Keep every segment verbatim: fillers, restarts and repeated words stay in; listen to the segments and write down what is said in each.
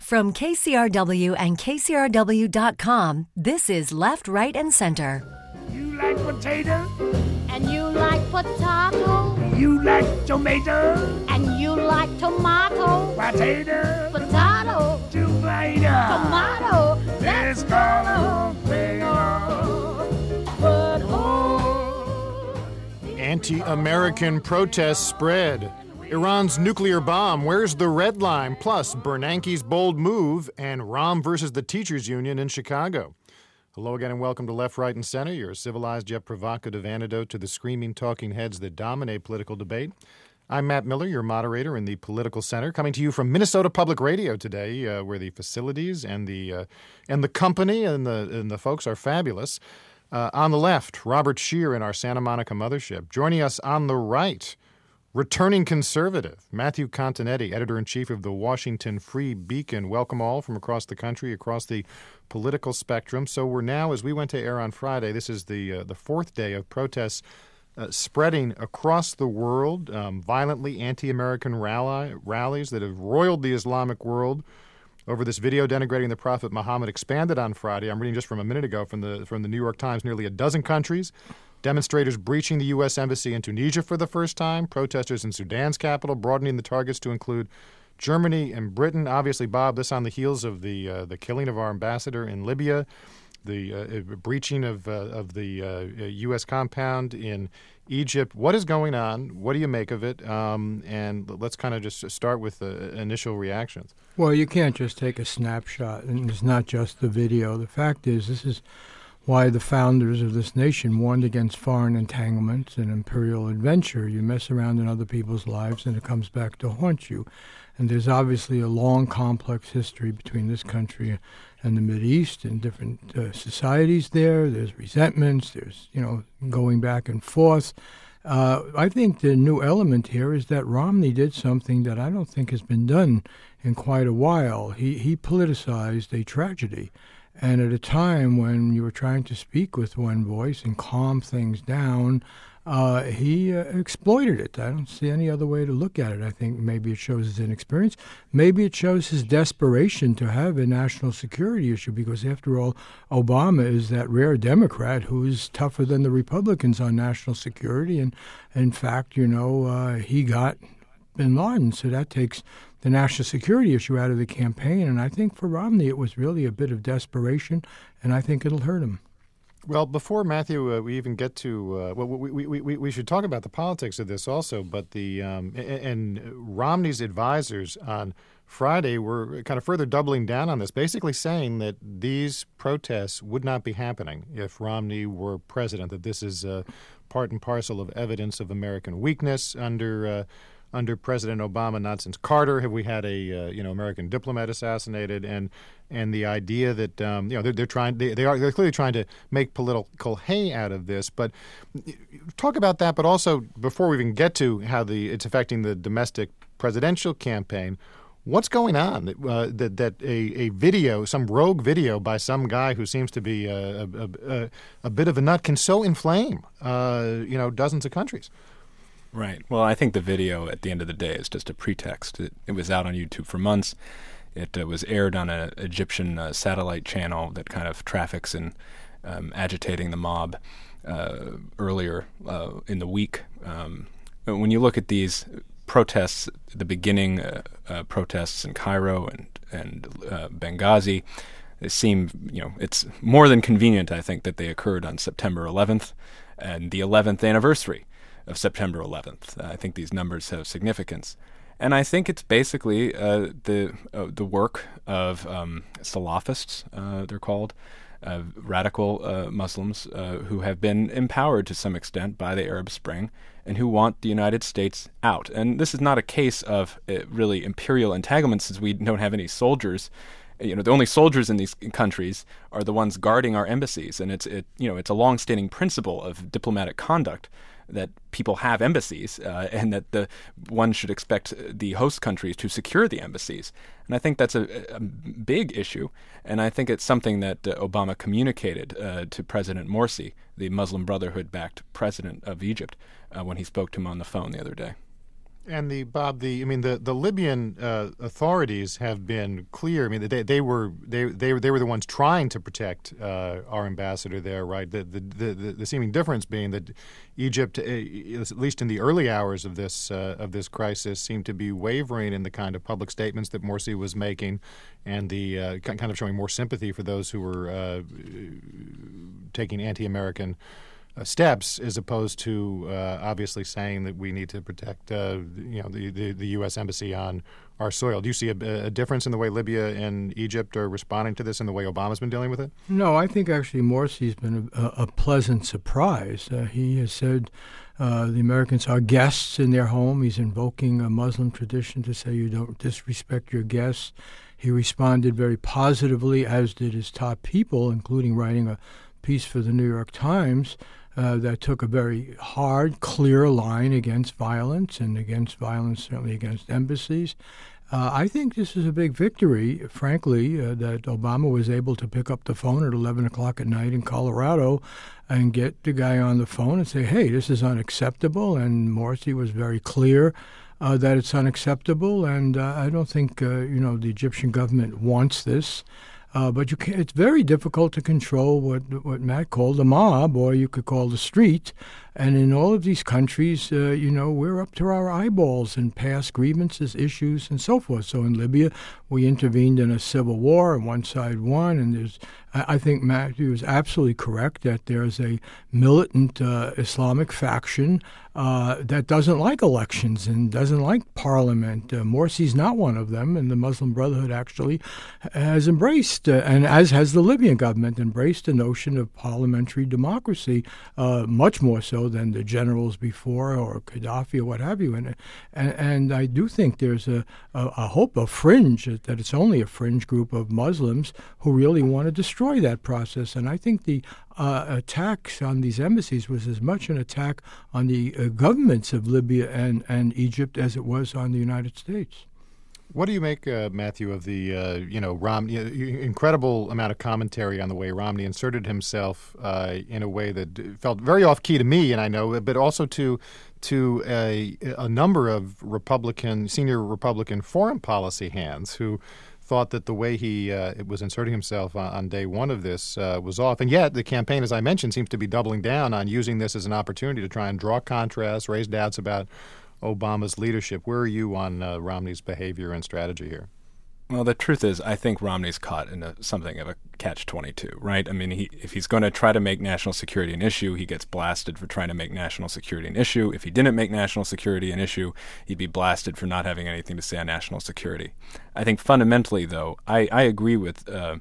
From K C R W and K C R W dot com, this is Left, Right, and Center. You like potato? And you like potato? You like tomato? And you like tomato? Potato? Potato? Tomato? Tomato? Let's call them But oh, Anti-American protests spread. Iran's nuclear bomb, where's the red line? Plus, Bernanke's bold move and Rahm versus the Teachers Union in Chicago. Hello again and welcome to Left, Right, and Center, your civilized yet provocative antidote to the screaming talking heads that dominate political debate. I'm Matt Miller, your moderator in the Political Center, coming to you from Minnesota Public Radio today, uh, where the facilities and the uh, and the company and the and the folks are fabulous. Uh, on the left, Robert Scheer in our Santa Monica mothership. Joining us on the right, returning conservative, Matthew Continetti, editor-in-chief of the Washington Free Beacon. Welcome all from across the country, across the political spectrum. So we're now, as we went to air on Friday, this is the uh, the fourth day of protests uh, spreading across the world, um, violently anti-American rally, rallies that have roiled the Islamic world over this video denigrating the Prophet Muhammad expanded on Friday. I'm reading just from a minute ago from the from the New York Times, nearly a dozen countries. Demonstrators breaching the U S Embassy in Tunisia for the first time. Protesters in Sudan's capital broadening the targets to include Germany and Britain. Obviously, Bob, this on the heels of the uh, the killing of our ambassador in Libya, the uh, breaching of uh, of the uh, U S compound in Egypt. What is going on? What do you make of it? Um, and let's kind of just start with the initial reactions. Well, you can't just take a snapshot, and it's not just the video. The fact is, this is why the founders of this nation warned against foreign entanglements and imperial adventure. You mess around in other people's lives and it comes back to haunt you. And there's obviously a long, complex history between this country and the Mideast and different uh, societies there. There's resentments. There's, you know, going back and forth. Uh, I think the new element here is that Romney did something that I don't think has been done in quite a while. He, he politicized a tragedy. And at a time when you were trying to speak with one voice and calm things down, uh, he uh, exploited it. I don't see any other way to look at it. I think maybe it shows his inexperience. Maybe it shows his desperation to have a national security issue because, after all, Obama is that rare Democrat who is tougher than the Republicans on national security. And, in fact, you know, uh, he got bin Laden, so that takes the national security issue out of the campaign. And I think for Romney it was really a bit of desperation, and I think it'll hurt him. Well, before, Matthew, uh, we even get to uh, – well, we, we, we, we should talk about the politics of this also, but the um, – and Romney's advisors on Friday were kind of further doubling down on this, basically saying that these protests would not be happening if Romney were president, that this is uh, part and parcel of evidence of American weakness under uh, – under President Obama. Not since Carter have we had a uh, you know American diplomat assassinated, and and the idea that um, you know they're, they're trying they, they are they're clearly trying to make political hay out of this. But talk about that. But also, before we even get to how the it's affecting the domestic presidential campaign, what's going on? Uh, that that a, a video, some rogue video by some guy who seems to be a, a, a, a bit of a nut can so inflame uh, you know dozens of countries. Right. Well, I think the video at the end of the day is just a pretext. It, it was out on YouTube for months. It uh, was aired on an Egyptian uh, satellite channel that kind of traffics in um, agitating the mob uh, earlier uh, in the week. Um, when you look at these protests, the beginning uh, uh, protests in Cairo and and uh, Benghazi, it seem you know it's more than convenient, I think, that they occurred on September eleventh and the eleventh anniversary of September eleventh. Uh, I think these numbers have significance. And I think it's basically uh, the uh, the work of um, Salafists, uh, they're called, uh, radical uh, Muslims uh, who have been empowered to some extent by the Arab Spring and who want the United States out. And this is not a case of uh, really imperial entanglement, since we don't have any soldiers. You know, the only soldiers in these countries are the ones guarding our embassies. And it's it you know it's a long-standing principle of diplomatic conduct that people have embassies uh, and that the one should expect the host countries to secure the embassies. And I think that's a, a big issue. And I think it's something that uh, Obama communicated uh, to President Morsi, the Muslim Brotherhood-backed president of Egypt, uh, when he spoke to him on the phone the other day. And the Bob, the I mean, the the Libyan uh, authorities have been clear. I mean, they they were they they were they were the ones trying to protect uh, our ambassador there, right? The, the the the seeming difference being that Egypt, at least in the early hours of this uh, of this crisis, seemed to be wavering in the kind of public statements that Morsi was making, and the uh, kind of showing more sympathy for those who were uh, taking anti-American Uh, steps, as opposed to uh, obviously saying that we need to protect, uh, you know, the, the, the U S embassy on our soil. Do you see a, a difference in the way Libya and Egypt are responding to this and the way Obama's been dealing with it? No, I think actually Morsi's been a, a pleasant surprise. Uh, he has said uh, the Americans are guests in their home. He's invoking a Muslim tradition to say you don't disrespect your guests. He responded very positively, as did his top people, including writing a piece for the New York Times Uh, that took a very hard, clear line against violence and against violence, certainly against embassies. Uh, I think this is a big victory, frankly, uh, that Obama was able to pick up the phone at eleven o'clock at night in Colorado and get the guy on the phone and say, hey, this is unacceptable. And Morsi was very clear uh, that it's unacceptable. And uh, I don't think, uh, you know, the Egyptian government wants this. Uh, but you can, it's very difficult to control what what Matt called the mob, or you could call the street. And in all of these countries, uh, you know, we're up to our eyeballs in past grievances, issues, and so forth. So in Libya, we intervened in a civil war, and one side won. And there's, I, I think Matthew is absolutely correct that there's a militant uh, Islamic faction uh, that doesn't like elections and doesn't like parliament. Uh, Morsi's not one of them, and the Muslim Brotherhood actually has embraced, uh, and as has the Libyan government, embraced the notion of parliamentary democracy, uh, much more so than the generals before or Gaddafi or what have you. And and, and I do think there's a, a, a hope, a fringe, that it's only a fringe group of Muslims who really want to destroy that process. And I think the uh, attacks on these embassies was as much an attack on the uh, governments of Libya and, and Egypt as it was on the United States. What do you make, uh, Matthew, of the, uh, you know, Romney, uh, incredible amount of commentary on the way Romney inserted himself uh, in a way that felt very off-key to me, and I know, but also to to a, a number of Republican, senior Republican foreign policy hands who thought that the way he uh, was inserting himself on, on day one of this uh, was off. And yet the campaign, as I mentioned, seems to be doubling down on using this as an opportunity to try and draw contrasts, raise doubts about Obama's leadership. Where are you on uh, Romney's behavior and strategy here? Well, the truth is, I think Romney's caught in a, something of a catch twenty-two, right? I mean, he, if he's going to try to make national security an issue, he gets blasted for trying to make national security an issue. If he didn't make national security an issue, he'd be blasted for not having anything to say on national security. I think fundamentally, though, I, I agree with uh,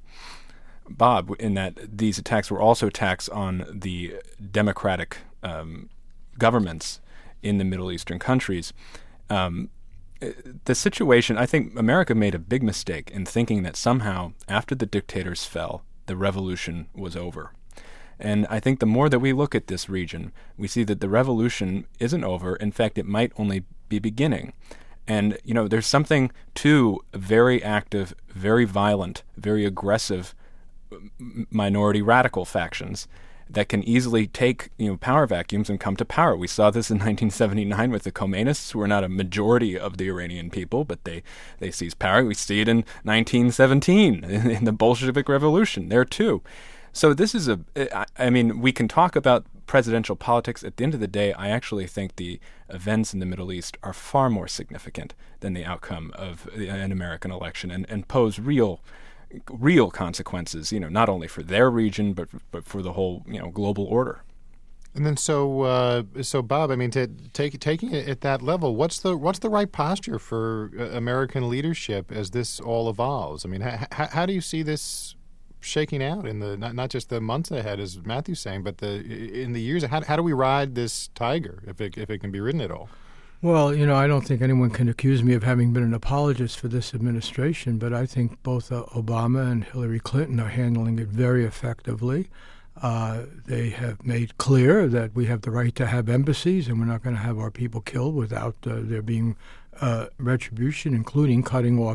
Bob in that these attacks were also attacks on the democratic um, governments in the Middle Eastern countries. Um, the situation, I think America made a big mistake in thinking that somehow after the dictators fell, the revolution was over. And I think the more that we look at this region, we see that the revolution isn't over. In fact, it might only be beginning. And, you know, there's something to very active, very violent, very aggressive minority radical factions that can easily take, you know, power vacuums and come to power. We saw this in nineteen seventy-nine with the Khomeinists, who were not a majority of the Iranian people, but they, they seized power. We see it in nineteen seventeen in the Bolshevik Revolution there too. So this is a, I mean, we can talk about presidential politics. At the end of the day, I actually think the events in the Middle East are far more significant than the outcome of an American election and, and pose real real consequences, you know, not only for their region, but but for the whole, you know, global order. And then, so, uh, so Bob, I mean, to take taking it at that level, what's the what's the right posture for uh, American leadership as this all evolves? I mean, h- h- how do you see this shaking out in the not, not just the months ahead, as Matthew's saying, but the in the years? How how do we ride this tiger, if it if it can be ridden at all? Well, you know, I don't think anyone can accuse me of having been an apologist for this administration, but I think both uh, Obama and Hillary Clinton are handling it very effectively. Uh, they have made clear that we have the right to have embassies, and we're not going to have our people killed without uh, there being uh, retribution, including cutting off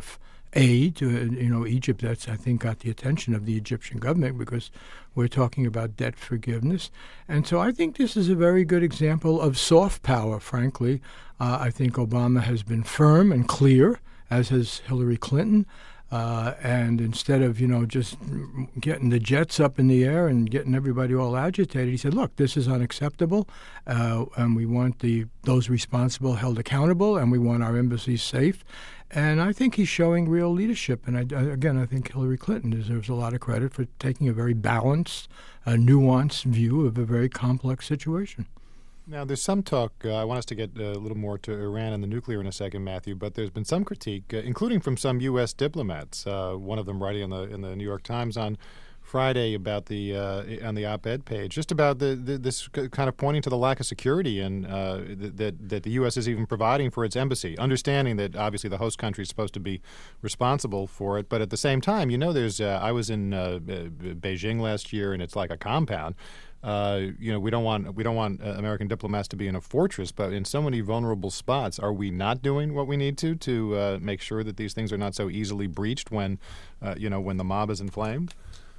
aid to, you know, Egypt. That's, I think, got the attention of the Egyptian government because we're talking about debt forgiveness. And so I think this is a very good example of soft power, frankly. Uh, I think Obama has been firm and clear, as has Hillary Clinton. Uh, and instead of, you know, just getting the jets up in the air and getting everybody all agitated, he said, look, this is unacceptable, uh, and we want the those responsible held accountable, and we want our embassies safe. And I think he's showing real leadership. And, I, again, I think Hillary Clinton deserves a lot of credit for taking a very balanced, uh, nuanced view of a very complex situation. Now, there's some talk, uh, I want us to get a little more to Iran and the nuclear in a second, Matthew, but there's been some critique, uh, including from some U S diplomats, uh, one of them writing in the in the New York Times on Friday about the uh, on the op-ed page, just about the, the this kind of pointing to the lack of security and uh, that that the U S is even providing for its embassy, understanding that obviously the host country is supposed to be responsible for it, but at the same time, you know, there's uh, I was in uh, Beijing last year, and it's like a compound. Uh, you know, we don't want we don't want uh, American diplomats to be in a fortress, but in so many vulnerable spots, are we not doing what we need to to uh, make sure that these things are not so easily breached when, uh, you know, when the mob is inflamed?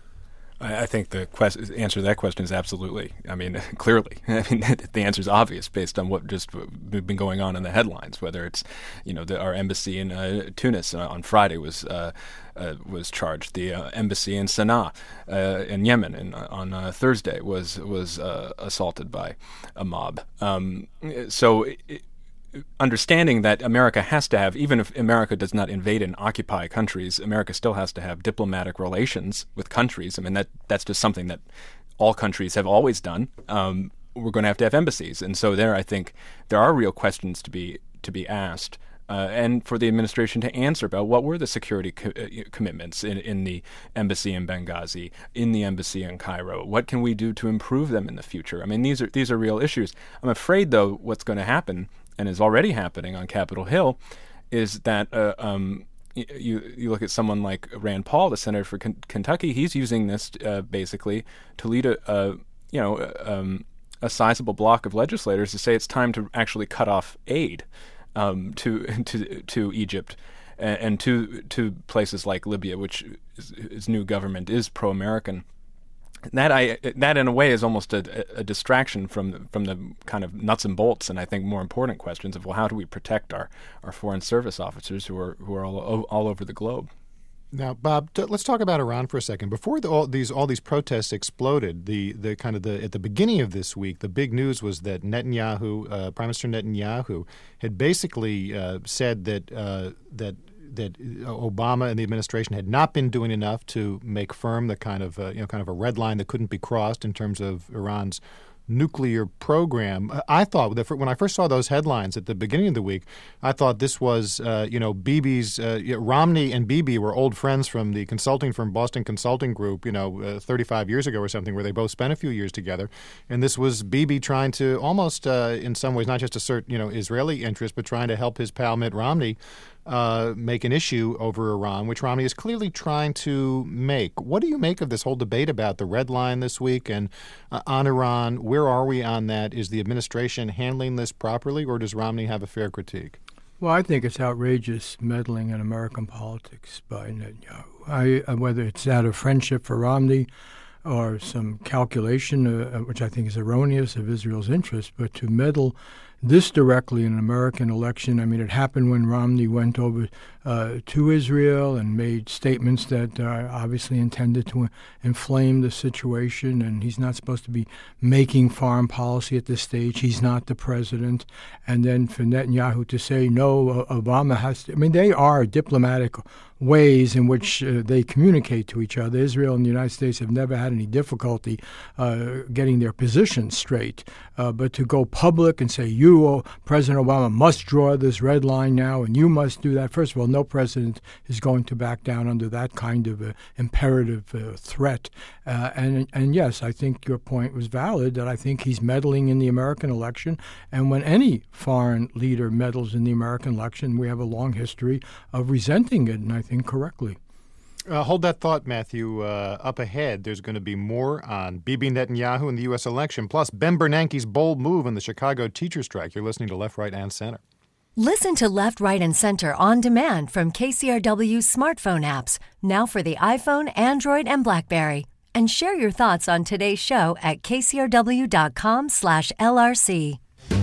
I think the quest- answer to that question is absolutely. I mean, clearly. I mean, the answer is obvious based on what just been going on in the headlines. Whether it's, you know, the, our embassy in uh, Tunis uh, on Friday was uh, uh, was charged. The uh, embassy in Sana'a uh, in Yemen in, on uh, Thursday was was uh, assaulted by a mob. Um, so. It, Understanding that America has to have, even if America does not invade and occupy countries, America still has to have diplomatic relations with countries. I mean, that that's just something that all countries have always done. Um, we're going to have to have embassies. And so there, I think, there are real questions to be to be asked uh, and for the administration to answer about what were the security co- uh, commitments in, in the embassy in Benghazi, in the embassy in Cairo. What can we do to improve them in the future? I mean, these are these are real issues. I'm afraid, though, what's going to happen, and is already happening on Capitol Hill, is that uh, um, you you look at someone like Rand Paul, the senator for K- Kentucky. He's using this uh, basically to lead a, a you know um, a sizable block of legislators to say it's time to actually cut off aid um, to to to Egypt and, and to to places like Libya, which is, his new government is pro-American. That I that in a way is almost a, a distraction from from the kind of nuts and bolts, and I think more important questions of, well, how do we protect our, our foreign service officers who are who are all all over the globe? Now, Bob, t- let's talk about Iran for a second. Before the, all these all these protests exploded, the the kind of the at the beginning of this week, the big news was that Netanyahu, uh, Prime Minister Netanyahu, had basically uh, said that uh, that. that Obama and the administration had not been doing enough to make firm the kind of uh, you know kind of a red line that couldn't be crossed in terms of Iran's nuclear program. I thought that when I first saw those headlines at the beginning of the week, I thought this was, uh, you know, Bibi's, uh, Romney and Bibi were old friends from the consulting firm Boston Consulting Group, you know, uh, thirty-five years ago or something, where they both spent a few years together. And this was Bibi trying to almost, uh, in some ways, not just assert, you know, Israeli interest, but trying to help his pal Mitt Romney Uh, make an issue over Iran, which Romney is clearly trying to make. What do you make of this whole debate about the red line this week and uh, on Iran? Where are we on that? Is the administration handling this properly, or does Romney have a fair critique? Well, I think it's outrageous meddling in American politics by Netanyahu. I, uh, whether it's out of friendship for Romney or some calculation, uh, which I think is erroneous, of Israel's interest, but to meddle this directly in an American election. I mean, it happened when Romney went over uh, to Israel and made statements that are obviously intended to inflame the situation, and he's not supposed to be making foreign policy at this stage. He's not the president. And then for Netanyahu to say, no, Obama has to – I mean, they are diplomatic ways in which uh, they communicate to each other. Israel and the United States have never had any difficulty uh, getting their positions straight. Uh, but to go public and say, you, oh, President Obama, must draw this red line now, and you must do that. First of all, no president is going to back down under that kind of uh, imperative uh, threat. Uh, and, and yes, I think your point was valid, that I think he's meddling in the American election. And when any foreign leader meddles in the American election, we have a long history of resenting it, and I think incorrectly. Uh, hold that thought, Matthew. Uh, up ahead, there's going to be more on Bibi Netanyahu in the U S election, plus Ben Bernanke's bold move in the Chicago teacher strike. You're listening to Left, Right, and Center. Listen to Left, Right, and Center on demand from K C R W's smartphone apps, now for the iPhone, Android, and BlackBerry. And share your thoughts on today's show at kcrw.com slash LRC.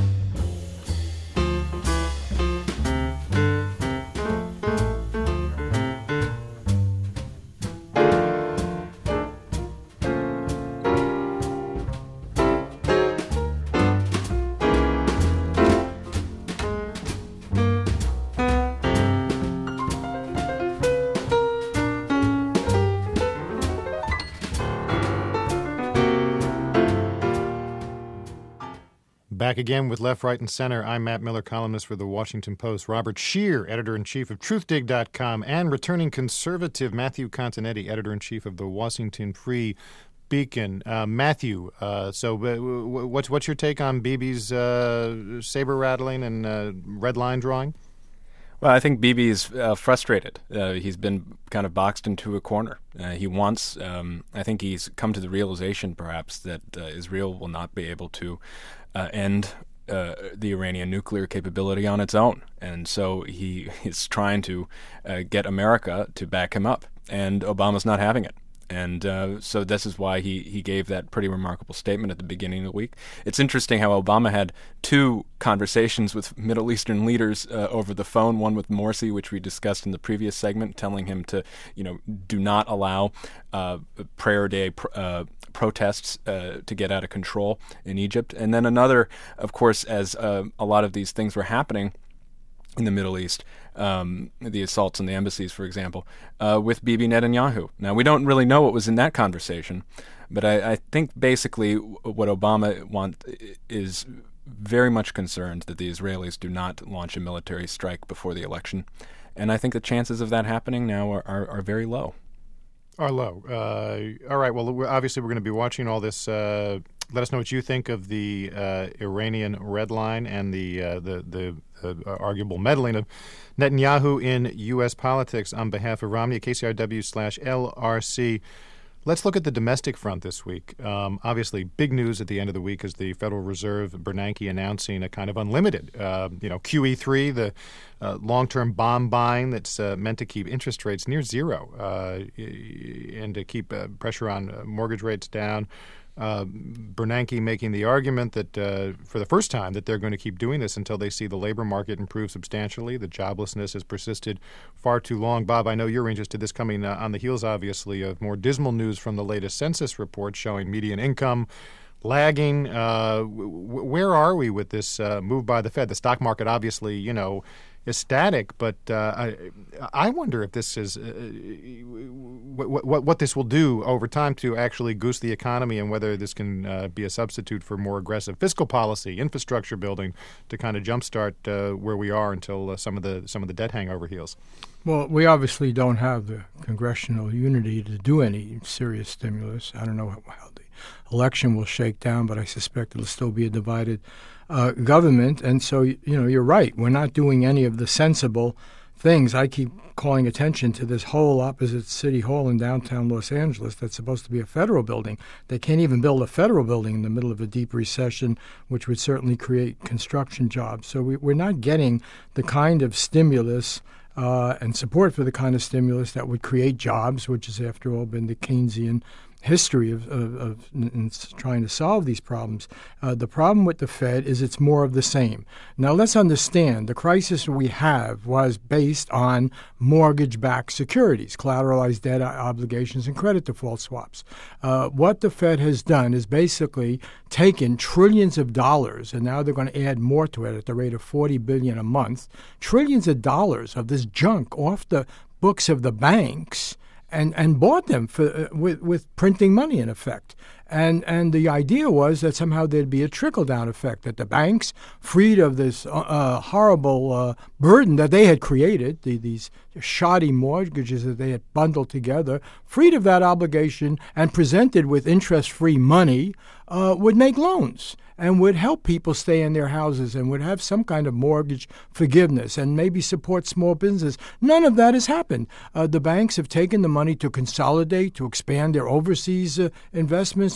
Back again with Left, Right, and Center. I'm Matt Miller, columnist for The Washington Post. Robert Scheer, editor-in-chief of truth dig dot com, and returning conservative Matthew Continetti, editor-in-chief of the Washington Free Beacon. Uh, Matthew, uh, so uh, what's what's your take on Bibi's uh, saber rattling and uh, red line drawing? Well, I think Bibi's uh, frustrated. Uh, he's been kind of boxed into a corner. Uh, he wants, um, I think he's come to the realization, perhaps, that uh, Israel will not be able to uh, end uh, the Iranian nuclear capability on its own. And so he is trying to uh, get America to back him up. And Obama's not having it. And uh, so this is why he, he gave that pretty remarkable statement at the beginning of the week. It's interesting how Obama had two conversations with Middle Eastern leaders uh, over the phone, one with Morsi, which we discussed in the previous segment, telling him to, you know, do not allow uh, prayer day pr- uh, protests uh, to get out of control in Egypt. And then another, of course, as uh, a lot of these things were happening in the Middle East, um, the assaults on the embassies, for example, uh, with Bibi Netanyahu. Now, we don't really know what was in that conversation, but I, I think basically what Obama wants is very much concerned that the Israelis do not launch a military strike before the election. And I think the chances of that happening now are, are, are very low. Are low. Uh, all right. Well, we're, obviously, we're going to be watching all this. Uh, let us know what you think of the uh, Iranian red line and the uh, the the uh, arguable meddling of Netanyahu in U S politics. On behalf of Romney, K C R W slash L R C. Let's look at the domestic front this week. Um, obviously, big news at the end of the week is the Federal Reserve, Bernanke, announcing a kind of unlimited, uh, you know, Q E three, the uh, long-term bond buying that's uh, meant to keep interest rates near zero uh, and to keep uh, pressure on uh, mortgage rates down. Uh, Bernanke making the argument that uh, for the first time that they're going to keep doing this until they see the labor market improve substantially. The joblessness has persisted far too long. Bob, I know you're interested. This coming uh, on the heels, obviously, of more dismal news from the latest census report showing median income lagging. Uh, w- where are we with this uh, move by the Fed? The stock market, obviously, you know, is static, but uh, I, I wonder if this is uh, what, what what this will do over time to actually goose the economy, and whether this can uh, be a substitute for more aggressive fiscal policy, infrastructure building to kind of jumpstart uh, where we are until uh, some of the some of the debt hangover heals. Well, we obviously don't have the congressional unity to do any serious stimulus. I don't know how, how the election will shake down, but I suspect it'll still be a divided uh, government. And so, you know, you're right. We're not doing any of the sensible things. I keep calling attention to this hole opposite City Hall in downtown Los Angeles that's supposed to be a federal building. They can't even build a federal building in the middle of a deep recession, which would certainly create construction jobs. So we, we're not getting the kind of stimulus uh, and support for the kind of stimulus that would create jobs, which has, after all, been the Keynesian history of, of, of in trying to solve these problems. Uh, the problem with the Fed is it's more of the same. Now, let's understand the crisis we have was based on mortgage-backed securities, collateralized debt obligations, and credit default swaps. Uh, what the Fed has done is basically taken trillions of dollars, and now they're going to add more to it at the rate of forty billion dollars a month, trillions of dollars of this junk off the books of the banks, and, and bought them for, uh, with, with printing money, in effect. And and the idea was that somehow there'd be a trickle-down effect, that the banks, freed of this uh, horrible uh, burden that they had created, the, these shoddy mortgages that they had bundled together, freed of that obligation and presented with interest-free money, uh, would make loans and would help people stay in their houses and would have some kind of mortgage forgiveness and maybe support small business. None of that has happened. Uh, the banks have taken the money to consolidate, to expand their overseas uh, investments,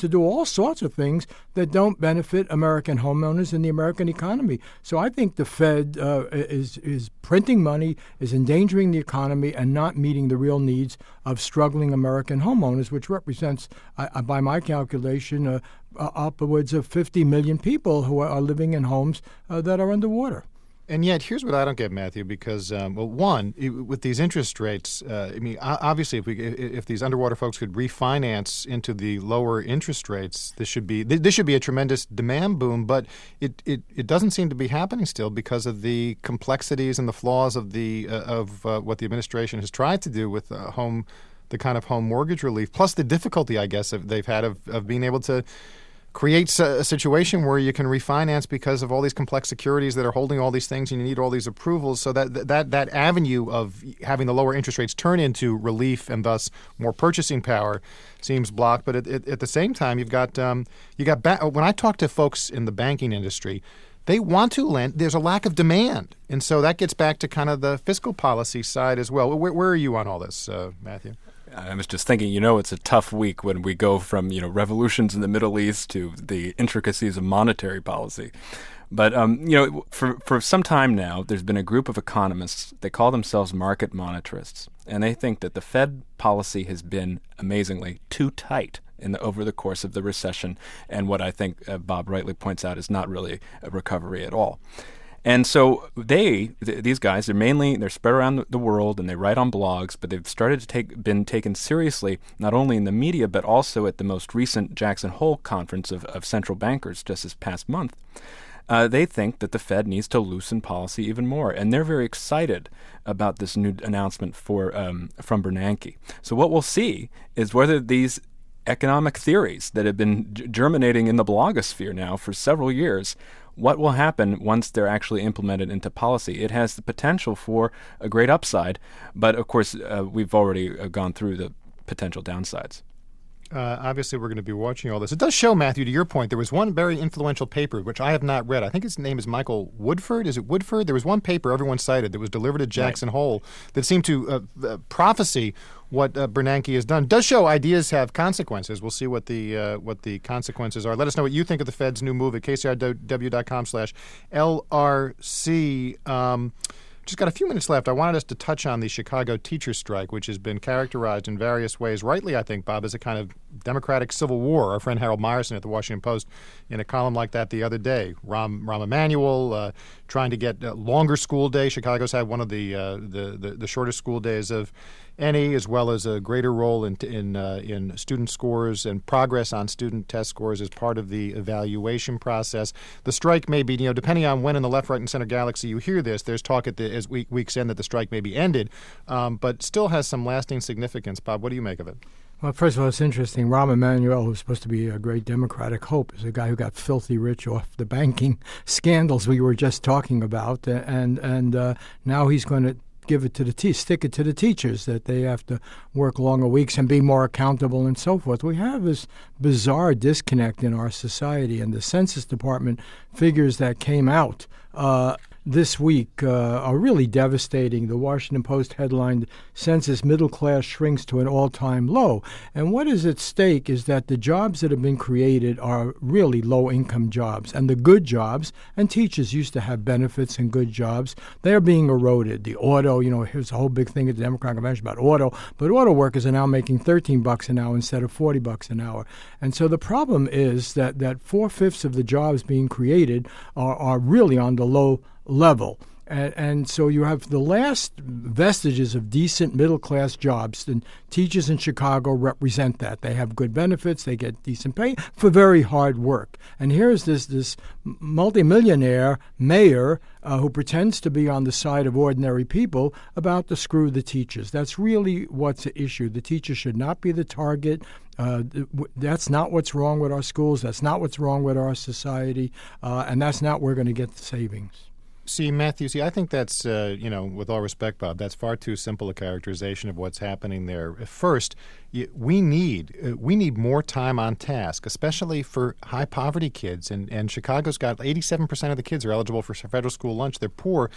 to do all sorts of things that don't benefit American homeowners and the American economy. So I think the Fed uh, is is printing money, is endangering the economy, and not meeting the real needs of struggling American homeowners, which represents, uh, by my calculation, uh, uh, upwards of fifty million people who are, are living in homes uh, that are underwater. And yet, here's what I don't get, Matthew, because, um, well, one, it, with these interest rates, uh, I mean, obviously, if we if these underwater folks could refinance into the lower interest rates, this should be this should be a tremendous demand boom. But it, it, it doesn't seem to be happening still because of the complexities and the flaws of the uh, of uh, what the administration has tried to do with uh, home, the kind of home mortgage relief, plus the difficulty, I guess, of, they've had of, of being able to creates a, a situation where you can refinance because of all these complex securities that are holding all these things, and you need all these approvals. So that that that avenue of having the lower interest rates turn into relief and thus more purchasing power seems blocked. But at, at, at the same time, you've got um, you got ba- when I talk to folks in the banking industry, they want to lend. There's a lack of demand, and so that gets back to kind of the fiscal policy side as well. Where, where are you on all this, uh, Matthew? I was just thinking, you know, it's a tough week when we go from, you know, revolutions in the Middle East to the intricacies of monetary policy. But, um, you know, for, for some time now, there's been a group of economists. They call themselves market monetarists, and they think that the Fed policy has been amazingly too tight in the, over the course of the recession, and what I think uh, Bob rightly points out is not really a recovery at all. And so they, th- these guys, they're mainly, they're spread around the world and they write on blogs, but they've started to take, been taken seriously, not only in the media, but also at the most recent Jackson Hole conference of, of central bankers just this past month. Uh, they think that the Fed needs to loosen policy even more, and they're very excited about this new announcement for um, from Bernanke. So what we'll see is whether these economic theories that have been g- germinating in the blogosphere now for several years, what will happen once they're actually implemented into policy. It has the potential for a great upside, but of course uh, we've already uh, gone through the potential downsides. Uh, obviously, we're going to be watching all this. It does show, Matthew, to your point, there was one very influential paper, which I have not read. I think his name is Michael Woodford. Is it Woodford? There was one paper everyone cited that was delivered at Jackson right. Hole that seemed to uh, uh, prophesy what uh, Bernanke has done. It does show ideas have consequences. We'll see what the uh, what the consequences are. Let us know what you think of the Fed's new move at K C R W dot com slash L R C. Um, Just got a few minutes left. I wanted us to touch on the Chicago teacher strike, which has been characterized in various ways, rightly, I think, Bob, as a kind of democratic civil war. Our friend Harold Meyerson at the Washington Post in a column like that the other day. Rahm, Rahm Emanuel uh, trying to get a longer school day. Chicago's had one of the, uh, the, the the shortest school days of any, as well as a greater role in in uh, in student scores and progress on student test scores as part of the evaluation process. The strike may be, you know, depending on when in the left, right, and center galaxy you hear this, there's talk at the as week, week's end that the strike may be ended, um, but still has some lasting significance. Bob, what do you make of it? Well, first of all, it's interesting. Rahm Emanuel, who's supposed to be a great Democratic hope, is a guy who got filthy rich off the banking scandals we were just talking about, and and uh, now he's going to give it to the te- stick it to the teachers that they have to work longer weeks and be more accountable and so forth. We have this bizarre disconnect in our society, and the Census Department figures that came out uh, this week uh, are really devastating. The Washington Post headlined, "Census Middle Class Shrinks to an All-Time Low." And what is at stake is that the jobs that have been created are really low-income jobs. And the good jobs, and teachers used to have benefits and good jobs, they're being eroded. The auto, you know, here's a whole big thing at the Democratic Convention about auto, but auto workers are now making thirteen bucks an hour instead of forty bucks an hour. And so the problem is that, that four-fifths of the jobs being created are, are really on the low level. And, and so you have the last vestiges of decent middle-class jobs, and teachers in Chicago represent that. They have good benefits, they get decent pay for very hard work. And here's this this multimillionaire mayor uh, who pretends to be on the side of ordinary people about to screw the teachers. That's really what's at issue. The teachers should not be the target. Uh, that's not what's wrong with our schools. That's not what's wrong with our society. Uh, and that's not where we're going to get the savings. See, Matthew, see, I think that's, uh, you know, with all respect, Bob, that's far too simple a characterization of what's happening there. First, we need uh, we need more time on task, especially for high poverty kids. And, and Chicago's got eighty-seven percent of the kids are eligible for federal school lunch. They're poor.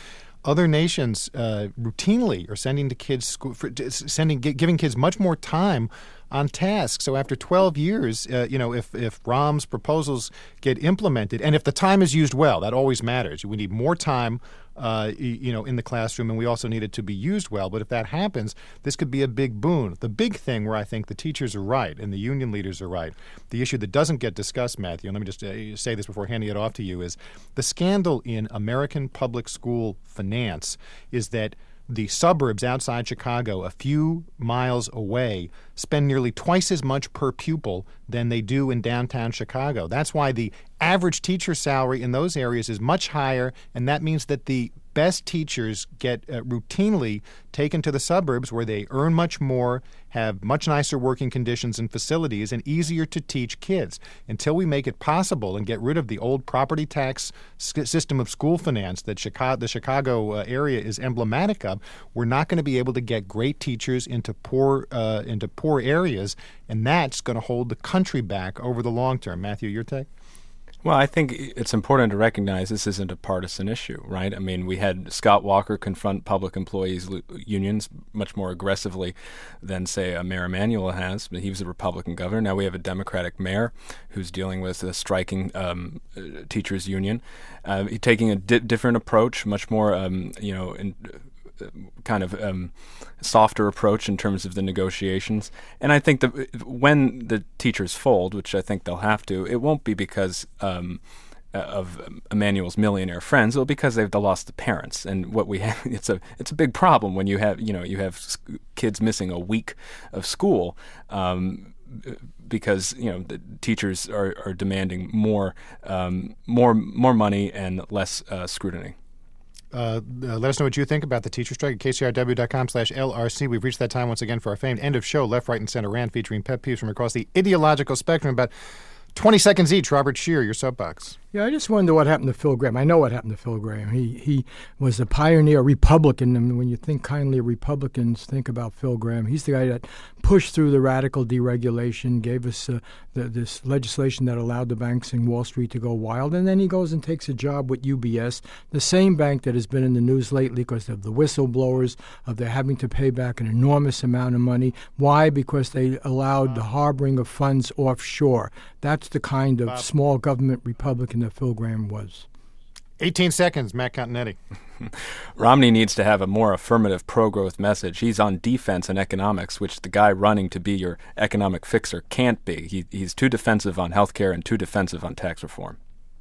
other nations uh, routinely are sending to kids school, for, sending giving kids much more time on task. So after twelve years, uh, you know, if if Rahm's proposals get implemented, and if the time is used well, that always matters. We need more time, uh, you know, in the classroom, and we also need it to be used well. But if that happens, this could be a big boon. The big thing where I think the teachers are right and the union leaders are right, the issue that doesn't get discussed, Matthew, and let me just uh, say this before handing it off to you, is the scandal in American public school finance is that the suburbs outside Chicago, a few miles away, spend nearly twice as much per pupil than they do in downtown Chicago. That's why the average teacher salary in those areas is much higher, and that means that the best teachers get uh, routinely taken to the suburbs where they earn much more, have much nicer working conditions and facilities, and easier to teach kids. Until we make it possible and get rid of the old property tax s- system of school finance that Chicago, the Chicago uh, area is emblematic of, we're not going to be able to get great teachers into poor uh, into poor areas, and that's going to hold the country back over the long term. Matthew, your take? Well, I think it's important to recognize this isn't a partisan issue, right? I mean, we had Scott Walker confront public employees unions much more aggressively than, say, Mayor Emanuel has. He was a Republican governor. Now we have a Democratic mayor who's dealing with a striking um, teachers union, uh, taking a di- different approach, much more, um, you know, in, kind of um, softer approach in terms of the negotiations. And I think that when the teachers fold, which I think they'll have to, it won't be because um, of Emanuel's millionaire friends. It'll be because they've lost the parents. And what we have, it's a it's a big problem when you have you know you have kids missing a week of school. Um, because you know the teachers are, are demanding more um, more more money and less uh, scrutiny. Uh, uh, let us know what you think about the teacher strike at K C R W dot com slash L R C. We've reached that time once again for our famed end of show, Left, Right, and Center rant featuring pet peeves from across the ideological spectrum. About twenty seconds each. Robert Scheer, your soapbox. Yeah, I just wonder what happened to Phil Gramm. I know what happened to Phil Gramm. He he was a pioneer Republican, and when you think kindly of Republicans, think about Phil Gramm. He's the guy that pushed through the radical deregulation, gave us uh, the, this legislation that allowed the banks in Wall Street to go wild, and then he goes and takes a job with U B S, the same bank that has been in the news lately because of the whistleblowers, of their having to pay back an enormous amount of money. Why? Because they allowed the harboring of funds offshore. That's the kind of small government Republican that Phil Gramm was. eighteen seconds, Matt Continetti. Romney needs to have a more affirmative pro-growth message. He's on defense in economics, which the guy running to be your economic fixer can't be. He, he's too defensive on health care and too defensive on tax reform.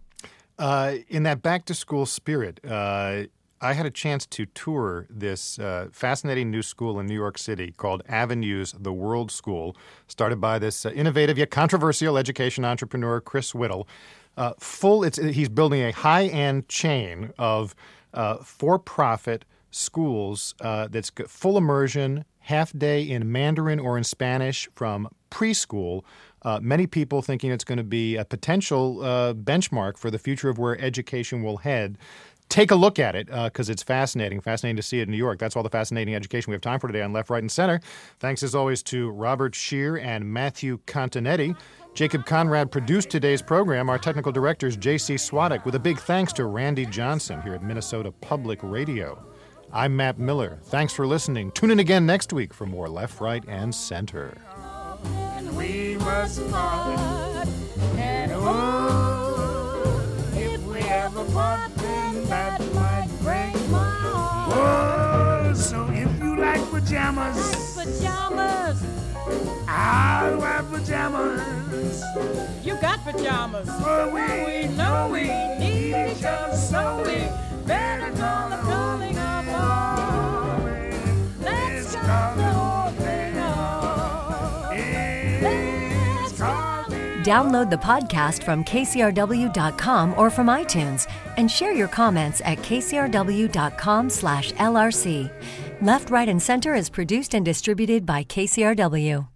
Uh, in that back-to-school spirit, uh, I had a chance to tour this uh, fascinating new school in New York City called Avenues The World School, started by this uh, innovative yet controversial education entrepreneur, Chris Whittle. Uh, full, it's, he's building a high-end chain of uh, for-profit schools uh, that's got full immersion, half-day in Mandarin or in Spanish from preschool. Uh, many people thinking it's going to be a potential uh, benchmark for the future of where education will head. Take a look at it because uh, it's fascinating. Fascinating to see it in New York. That's all the fascinating education we have time for today on Left, Right, and Center. Thanks, as always, to Robert Scheer and Matthew Continetti. Jacob Conrad produced today's program. Our technical director is J C Swadek, with a big thanks to Randy Johnson here at Minnesota Public Radio. I'm Matt Miller. Thanks for listening. Tune in again next week for more Left, Right, and Center. And we must part. And oh, if we ever part, then that might break my heart. Oh, so if you like pajamas, Pajamas. I'll wear pajamas. You got pajamas. For we, We know we need each other, so we better call the calling of all. Let's call the whole thing off. Let's call the Download the podcast from K C R W dot com or from iTunes and share your comments at K C R W dot com slash L R C. Left, Right, and Center is produced and distributed by K C R W.